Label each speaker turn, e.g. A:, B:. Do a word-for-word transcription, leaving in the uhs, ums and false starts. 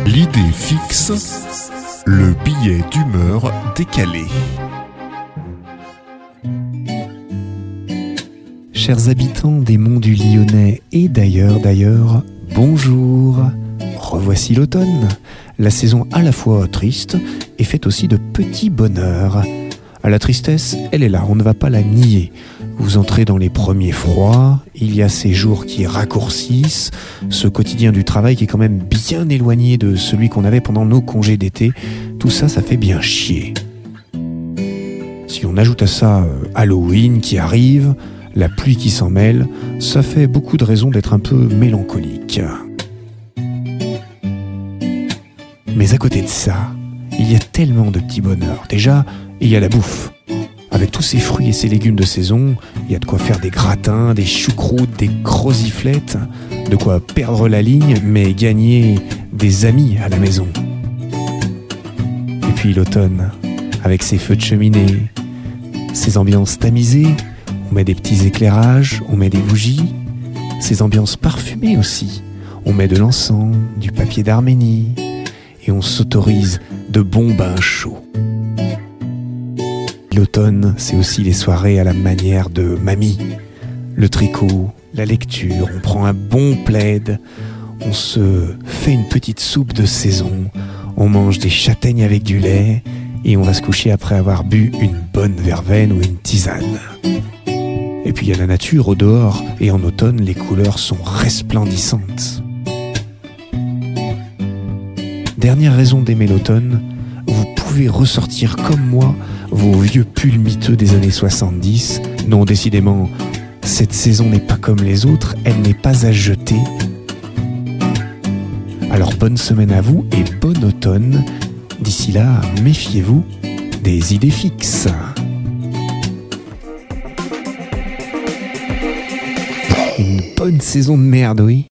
A: L'idée fixe, le billet d'humeur décalé.
B: Chers habitants des monts du Lyonnais et d'ailleurs, d'ailleurs, bonjour. Revoici l'automne, la saison à la fois triste et faite aussi de petits bonheurs. À la tristesse, elle est là, on ne va pas la nier. Vous entrez dans les premiers froids, il y a ces jours qui raccourcissent, ce quotidien du travail qui est quand même bien éloigné de celui qu'on avait pendant nos congés d'été. Tout ça, ça fait bien chier. Si on ajoute à ça euh, Halloween qui arrive, la pluie qui s'en mêle, ça fait beaucoup de raisons d'être un peu mélancolique. Mais à côté de ça, il y a tellement de petits bonheurs. Déjà, il y a la bouffe. Avec tous ces fruits et ces légumes de saison, il y a de quoi faire des gratins, des choucroutes, des croziflettes, de quoi perdre la ligne, mais gagner des amis à la maison. Et puis l'automne, avec ses feux de cheminée, ses ambiances tamisées, on met des petits éclairages, on met des bougies, ces ambiances parfumées aussi. On met de l'encens, du papier d'Arménie, et on s'autorise de bons bains chauds. L'automne, c'est aussi les soirées à la manière de mamie. Le tricot, la lecture, on prend un bon plaid, on se fait une petite soupe de saison, on mange des châtaignes avec du lait, et on va se coucher après avoir bu une bonne verveine ou une tisane. Et puis il y a la nature au dehors, et en automne, les couleurs sont resplendissantes. Dernière raison d'aimer l'automne, vous pouvez ressortir comme moi vos vieux pulls miteux des années soixante-dix. Non, décidément, cette saison n'est pas comme les autres, elle n'est pas à jeter. Alors bonne semaine à vous et bon automne. D'ici là, méfiez-vous des idées fixes. Une bonne saison de merde, oui.